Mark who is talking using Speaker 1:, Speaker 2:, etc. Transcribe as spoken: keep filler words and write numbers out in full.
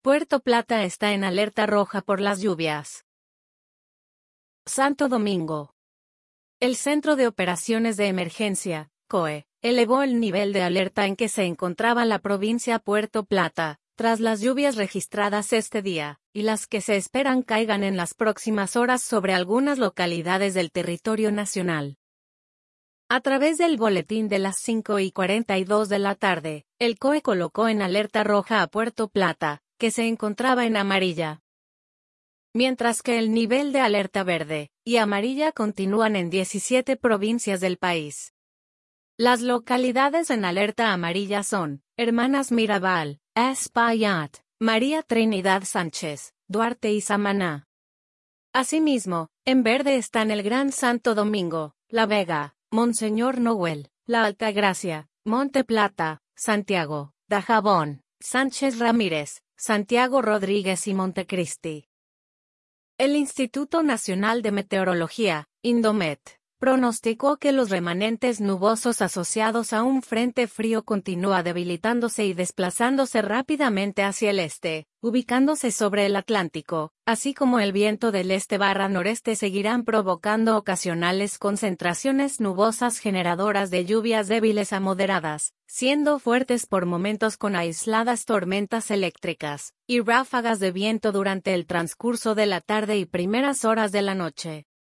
Speaker 1: Puerto Plata está en alerta roja por las lluvias. Santo Domingo. El Centro de Operaciones de Emergencia, C O E, elevó el nivel de alerta en que se encontraba la provincia Puerto Plata, tras las lluvias registradas este día, y las que se esperan caigan en las próximas horas sobre algunas localidades del territorio nacional. A través del boletín de las cinco y cuarenta y dos de la tarde, el C O E colocó en alerta roja a Puerto Plata, que se encontraba en amarilla. Mientras que el nivel de alerta verde y amarilla continúan en diecisiete provincias del país. Las localidades en alerta amarilla son Hermanas Mirabal, Espaillat, María Trinidad Sánchez, Duarte y Samaná. Asimismo, en verde están el Gran Santo Domingo, La Vega, Monseñor Noel, La Altagracia, Monte Plata, Santiago, Dajabón, Sánchez Ramírez, Santiago Rodríguez y Montecristi. El Instituto Nacional de Meteorología, Indomet, pronosticó que los remanentes nubosos asociados a un frente frío continúa debilitándose y desplazándose rápidamente hacia el este, ubicándose sobre el Atlántico, así como el viento del este barra noreste seguirán provocando ocasionales concentraciones nubosas generadoras de lluvias débiles a moderadas, siendo fuertes por momentos con aisladas tormentas eléctricas y ráfagas de viento durante el transcurso de la tarde y primeras horas de la noche.